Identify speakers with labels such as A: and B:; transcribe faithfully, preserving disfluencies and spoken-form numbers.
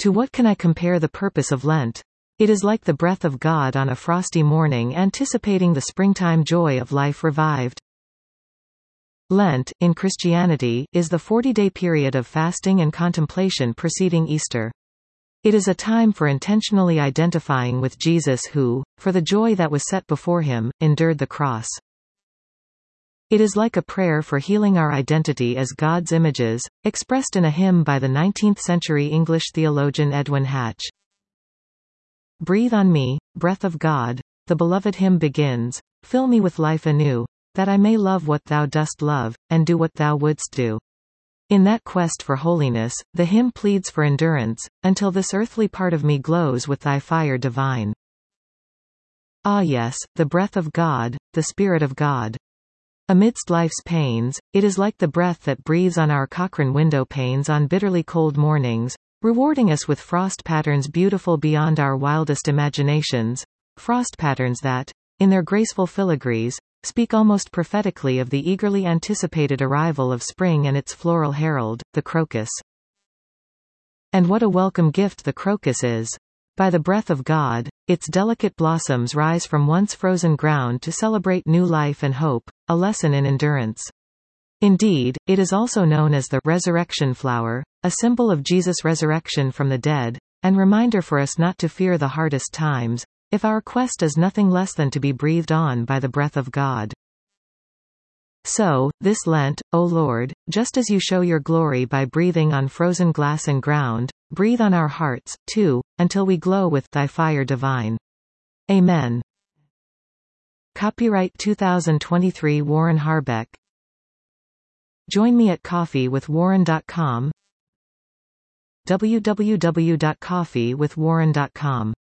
A: To what can I compare the purpose of Lent? It is like the breath of God on a frosty morning, anticipating the springtime joy of life revived. Lent, in Christianity, is the forty-day period of fasting and contemplation preceding Easter. It is a time for intentionally identifying with Jesus who, for the joy that was set before him, endured the cross. It is like a prayer for healing our identity as God's images, expressed in a hymn by the nineteenth century English theologian Edwin Hatch. Breathe on me, breath of God, the beloved hymn begins, fill me with life anew, that I may love what thou dost love, and do what thou wouldst do. In that quest for holiness, the hymn pleads for endurance, until this earthly part of me glows with thy fire divine. Ah yes, the breath of God, the Spirit of God. Amidst life's pains, it is like the breath that breathes on our Cochrane window panes on bitterly cold mornings, rewarding us with frost patterns beautiful beyond our wildest imaginations, frost patterns that, in their graceful filigrees, speak almost prophetically of the eagerly anticipated arrival of spring and its floral herald, the crocus. And what a welcome gift the crocus is! By the breath of God, its delicate blossoms rise from once frozen ground to celebrate new life and hope, a lesson in endurance. Indeed, it is also known as the resurrection flower, a symbol of Jesus' resurrection from the dead, and reminder for us not to fear the hardest times, if our quest is nothing less than to be breathed on by the breath of God. So, this Lent, O Lord, just as you show your glory by breathing on frozen glass and ground, breathe on our hearts, too, until we glow with thy fire divine. Amen. Copyright two thousand twenty-three Warren Harbeck. Join me at coffee with warren dot com. w w w dot coffee with warren dot com